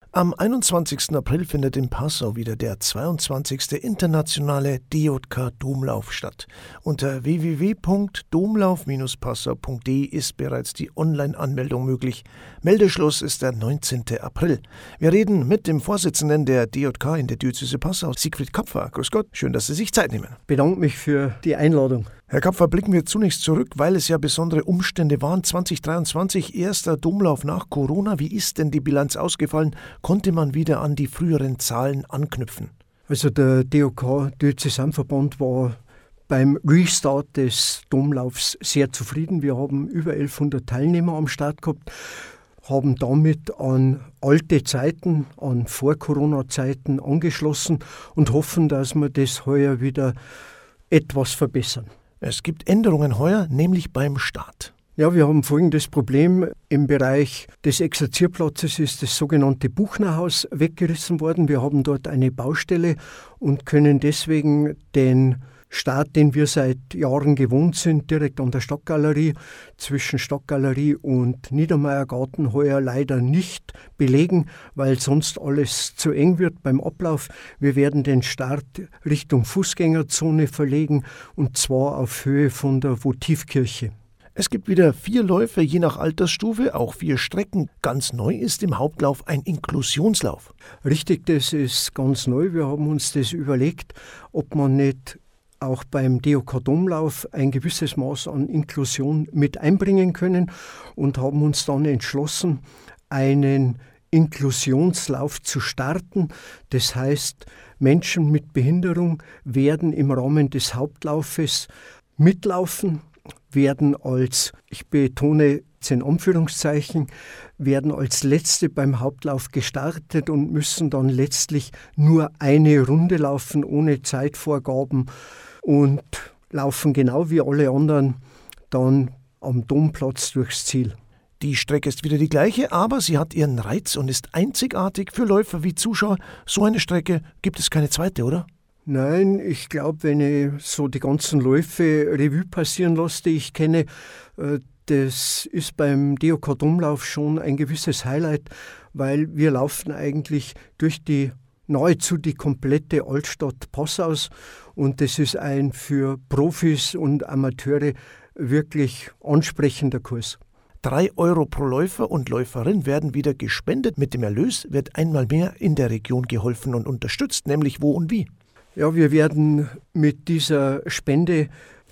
Am 21. April findet in Passau wieder der 22. internationale DJK-Domlauf statt. Unter www.domlauf-passau.de ist bereits die Online-Anmeldung möglich. Meldeschluss ist der 19. April. Wir reden mit dem Vorsitzenden der DJK in der Diözese Passau, Siegfried Kapfer. Grüß Gott, schön, dass Sie sich Zeit nehmen. Ich bedanke mich für die Einladung. Herr Kapfer, blicken wir zunächst zurück, weil es ja besondere Umstände waren. 2023, erster Domlauf nach Corona. Wie ist denn die Bilanz ausgefallen? Konnte man wieder an die früheren Zahlen anknüpfen? Also der DJK Diözesanverband war beim Restart des Domlaufs sehr zufrieden. Wir haben über 1100 Teilnehmer am Start gehabt, haben damit an alte Zeiten, an Vor-Corona-Zeiten angeschlossen und hoffen, dass wir das heuer wieder etwas verbessern. Es gibt Änderungen heuer, nämlich beim Start. Ja, wir haben folgendes Problem. Im Bereich des Exerzierplatzes ist das sogenannte Buchnerhaus weggerissen worden. Wir haben dort eine Baustelle und können deswegen den Start, den wir seit Jahren gewohnt sind, direkt an der Stadtgalerie, zwischen Stadtgalerie und Niedermeiergarten heuer leider nicht belegen, weil sonst alles zu eng wird beim Ablauf. Wir werden den Start Richtung Fußgängerzone verlegen und zwar auf Höhe von der Votivkirche. Es gibt wieder 4 Läufe, je nach Altersstufe, auch 4 Strecken. Ganz neu ist im Hauptlauf ein Inklusionslauf. Richtig, das ist ganz neu. Wir haben uns das überlegt, ob man nicht auch beim DJK-Domlauf ein gewisses Maß an Inklusion mit einbringen können und haben uns dann entschlossen, einen Inklusionslauf zu starten. Das heißt, Menschen mit Behinderung werden im Rahmen des Hauptlaufes mitlaufen, werden als, ich betone jetzt in Anführungszeichen, werden als Letzte beim Hauptlauf gestartet und müssen dann letztlich nur eine Runde laufen, ohne Zeitvorgaben und laufen genau wie alle anderen dann am Domplatz durchs Ziel. Die Strecke ist wieder die gleiche, aber sie hat ihren Reiz und ist einzigartig für Läufer wie Zuschauer. So eine Strecke gibt es keine zweite, oder? Nein, ich glaube, wenn ich so die ganzen Läufe Revue passieren lasse, die ich kenne, das ist beim DJK-Domlauf schon ein gewisses Highlight, weil wir laufen eigentlich durch nahezu die komplette Altstadt Passaus und das ist ein für Profis und Amateure wirklich ansprechender Kurs. 3 Euro pro Läufer und Läuferin werden wieder gespendet. Mit dem Erlös wird einmal mehr in der Region geholfen und unterstützt, nämlich wo und wie. Ja, wir werden mit dieser Spende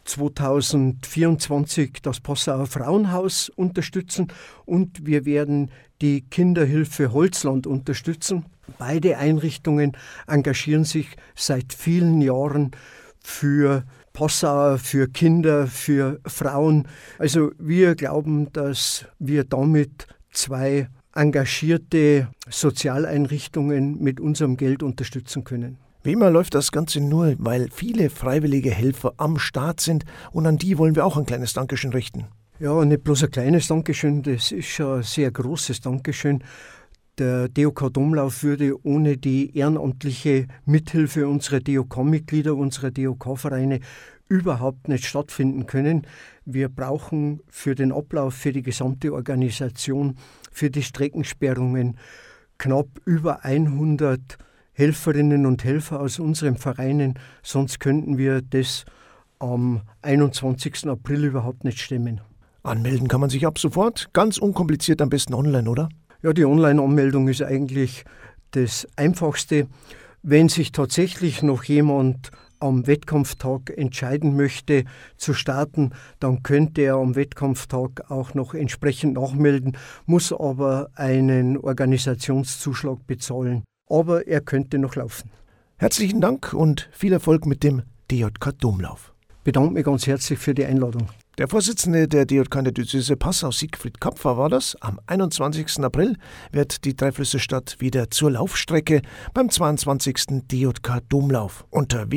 2024 das Passauer Frauenhaus unterstützen und wir werden die Kinderhilfe Holzland unterstützen. Beide Einrichtungen engagieren sich seit vielen Jahren für Passauer, für Kinder, für Frauen. Also wir glauben, dass wir damit 2 engagierte Sozialeinrichtungen mit unserem Geld unterstützen können. Wie immer läuft das Ganze nur, weil viele freiwillige Helfer am Start sind und an die wollen wir auch ein kleines Dankeschön richten. Ja, nicht bloß ein kleines Dankeschön, das ist schon ein sehr großes Dankeschön. Der DJK-Domlauf würde ohne die ehrenamtliche Mithilfe unserer DJK-Mitglieder, unserer DJK-Vereine überhaupt nicht stattfinden können. Wir brauchen für den Ablauf, für die gesamte Organisation, für die Streckensperrungen knapp über 100 Helferinnen und Helfer aus unseren Vereinen, sonst könnten wir das am 21. April überhaupt nicht stemmen. Anmelden kann man sich ab sofort, ganz unkompliziert, am besten online, oder? Ja, die Online-Anmeldung ist eigentlich das Einfachste. Wenn sich tatsächlich noch jemand am Wettkampftag entscheiden möchte zu starten, dann könnte er am Wettkampftag auch noch entsprechend nachmelden, muss aber einen Organisationszuschlag bezahlen. Aber er könnte noch laufen. Herzlichen Dank und viel Erfolg mit dem DJK-Domlauf. Ich bedanke mich ganz herzlich für die Einladung. Der Vorsitzende der DJK in der Diözese Passau, Siegfried Kapfer, war das. Am 21. April wird die Dreiflüsse-Stadt wieder zur Laufstrecke beim 22. DJK-Domlauf. Unter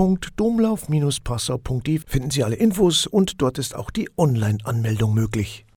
www.domlauf-passau.de finden Sie alle Infos und dort ist auch die Online-Anmeldung möglich.